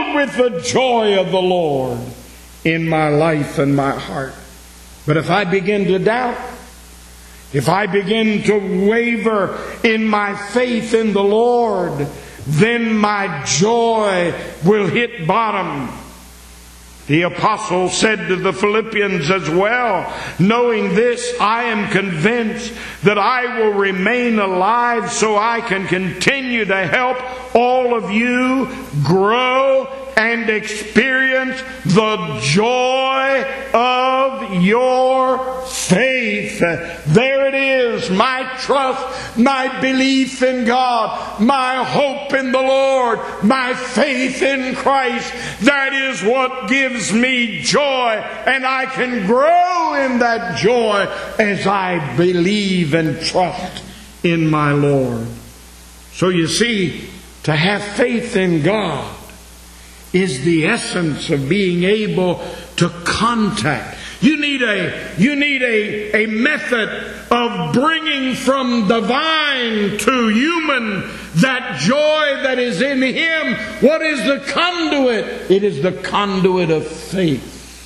filled with the joy of the Lord in my life and my heart. But if I begin to doubt, if I begin to waver in my faith in the Lord, then my joy will hit bottom. The apostle said to the Philippians as well, knowing this, I am convinced that I will remain alive so I can continue to help all of you grow and experience the joy of your faith. There it is, my trust, my belief in God, my hope in the Lord, my faith in Christ. That is what gives me joy, and I can grow in that joy as I believe and trust in my Lord. So you see, to have faith in God is the essence of being able to contact. You need a method of bringing from divine to human that joy that is in Him. What is the conduit? It is the conduit of faith.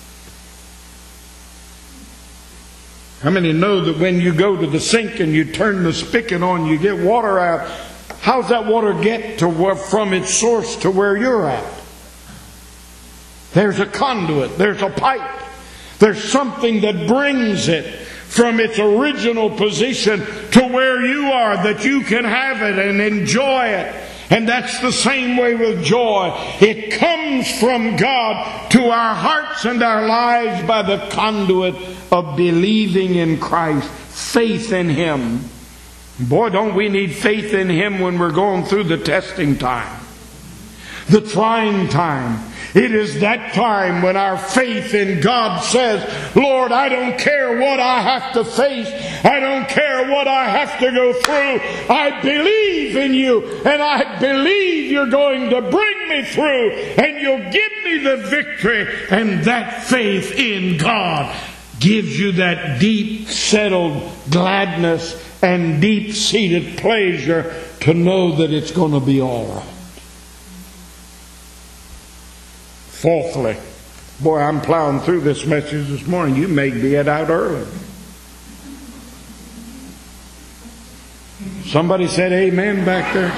How many know that when you go to the sink and you turn the spigot on, you get water out? How's that water get from its source to where you're at? There's a conduit. There's a pipe. There's something that brings it from its original position to where you are, that you can have it and enjoy it. And that's the same way with joy. It comes from God to our hearts and our lives by the conduit of believing in Christ, faith in Him. Boy, don't we need faith in Him when we're going through the testing time, the trying time. It is that time when our faith in God says, Lord, I don't care what I have to face. I don't care what I have to go through. I believe in You, and I believe You're going to bring me through, and You'll give me the victory. And that faith in God gives you that deep settled gladness and deep seated pleasure to know that it's going to be all right. Fourthly, boy, I'm plowing through this message this morning. You may be out early. Somebody said amen back there.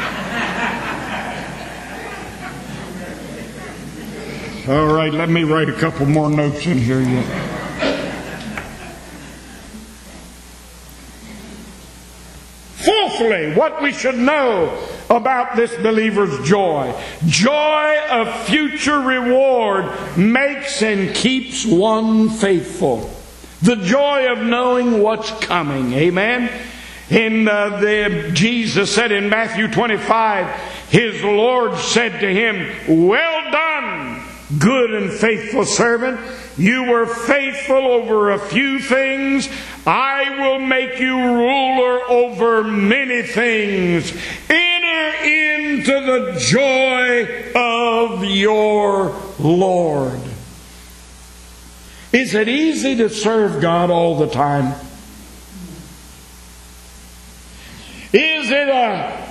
All right, let me write a couple more notes in here yet. Fourthly, what we should know about this believer's joy. Joy of future reward makes and keeps one faithful. The joy of knowing what's coming. Amen? Jesus said in Matthew 25, His Lord said to Him, well done, good and faithful servant. You were faithful over a few things. I will make you ruler over many things. Enter into the joy of your Lord. Is it easy to serve God all the time? Is it a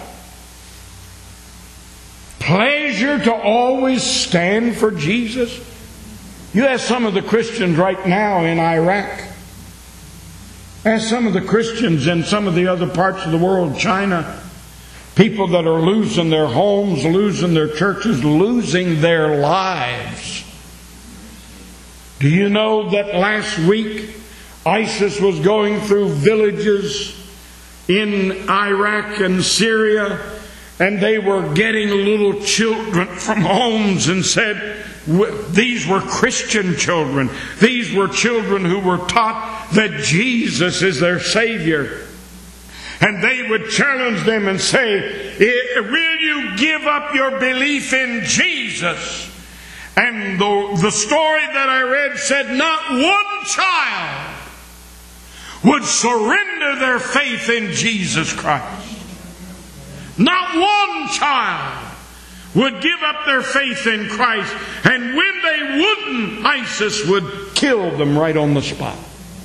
pleasure to always stand for Jesus? You ask some of the Christians right now in Iraq. Ask some of the Christians in some of the other parts of the world, China. People that are losing their homes, losing their churches, losing their lives. Do you know that last week ISIS was going through villages in Iraq and Syria, and they were getting little children from homes and said, these were Christian children. These were children who were taught that Jesus is their Savior. And they would challenge them and say, will you give up your belief in Jesus? And the story that I read said not one child would surrender their faith in Jesus Christ. Not one child would give up their faith in Christ. And when they wouldn't, ISIS would kill them right on the spot.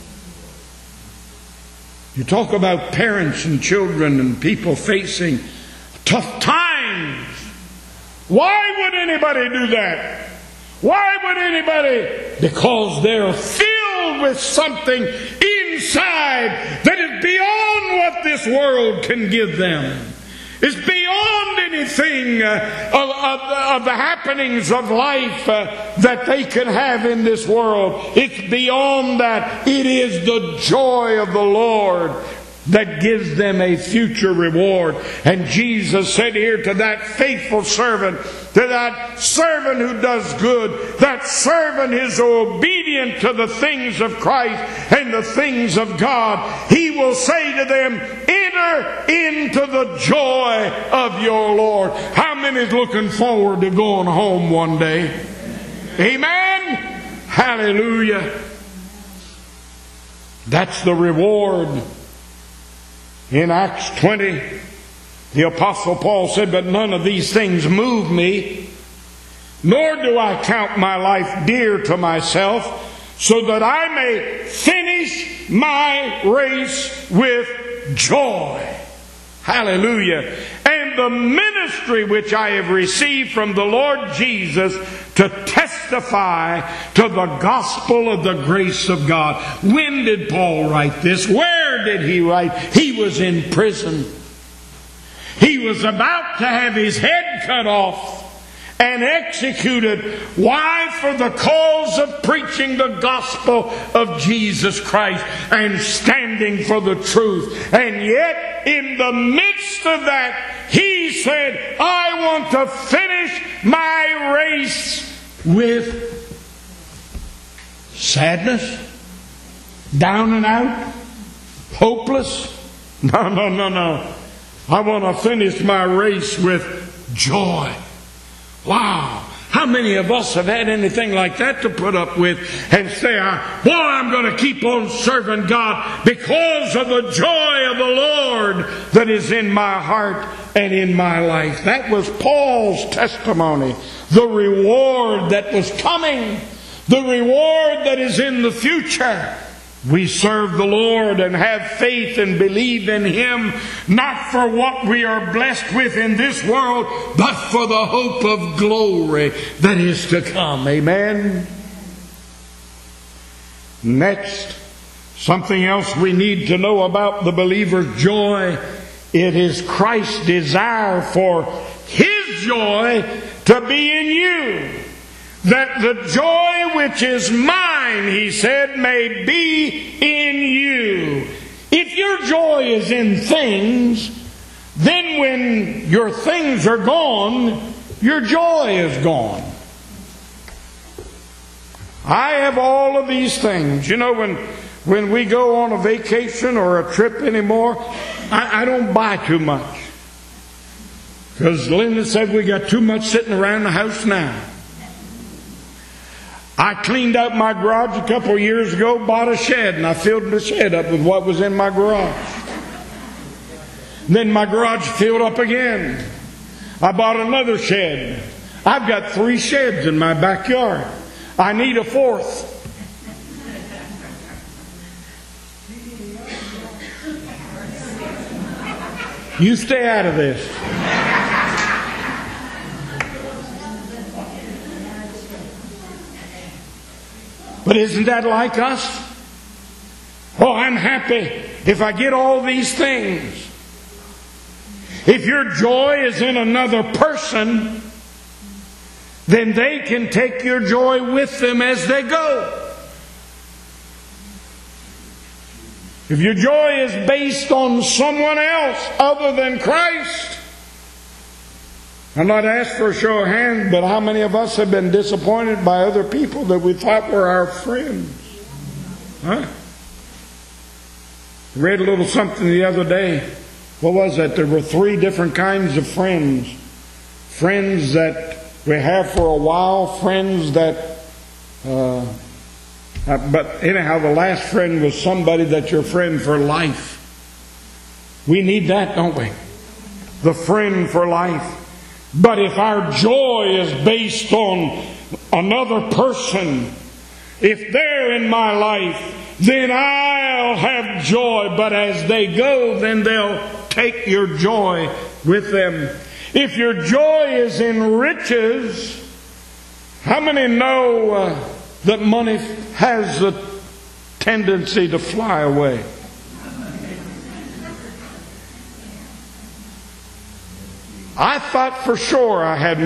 You talk about parents and children and people facing tough times. Why would anybody do that? Why would anybody? Because they're filled with something inside that is beyond what this world can give them. It's beyond anything of the happenings of life that they can have in this world. It's beyond that. It is the joy of the Lord that gives them a future reward. And Jesus said here to that faithful servant, to that servant who does good, that servant is obedient to the things of Christ and the things of God, He will say to them, enter into the joy of your Lord. How many is looking forward to going home one day? Amen? Hallelujah. That's the reward. In Acts 20, the Apostle Paul said, but none of these things move me, nor do I count my life dear to myself, so that I may finish my race with joy. Hallelujah. And the ministry which I have received from the Lord Jesus to testify to the gospel of the grace of God. When did Paul write this? Where did he write? He was in prison. He was about to have his head cut off and executed. Why? For the cause of preaching the gospel of Jesus Christ and standing for the truth. And yet, in the midst of that, he said, I want to finish my race with sadness, down and out, hopeless. No. I want to finish my race with joy. Wow. How many of us have had anything like that to put up with and say, boy, I'm going to keep on serving God because of the joy of the Lord that is in my heart and in my life. That was Paul's testimony. The reward that was coming. The reward that is in the future. We serve the Lord and have faith and believe in Him, not for what we are blessed with in this world, but for the hope of glory that is to come. Amen. Next, something else we need to know about the believer's joy. It is Christ's desire for His joy to be in you. That the joy which is mine, he said, may be in you. If your joy is in things, then when your things are gone, your joy is gone. I have all of these things. You know, when we go on a vacation or a trip anymore, I don't buy too much. Because Linda said we got too much sitting around the house now. I cleaned out my garage a couple of years ago, bought a shed, and I filled the shed up with what was in my garage. Then my garage filled up again. I bought another shed. I've got 3 sheds in my backyard. I need a 4th. You stay out of this. But isn't that like us? Oh, I'm happy if I get all these things. If your joy is in another person, then they can take your joy with them as they go. If your joy is based on someone else other than Christ, I'm not asking for a show of hands, but how many of us have been disappointed by other people that we thought were our friends? Huh? Read a little something the other day. What was that? There were 3 different kinds of friends. Friends that we have for a while, friends that... but anyhow, the last friend was somebody that's your friend for life. We need that, don't we? The friend for life. But if our joy is based on another person, if they're in my life, then I'll have joy. But as they go, then they'll take your joy with them. If your joy is in riches, how many know that money has a tendency to fly away? I thought for sure I had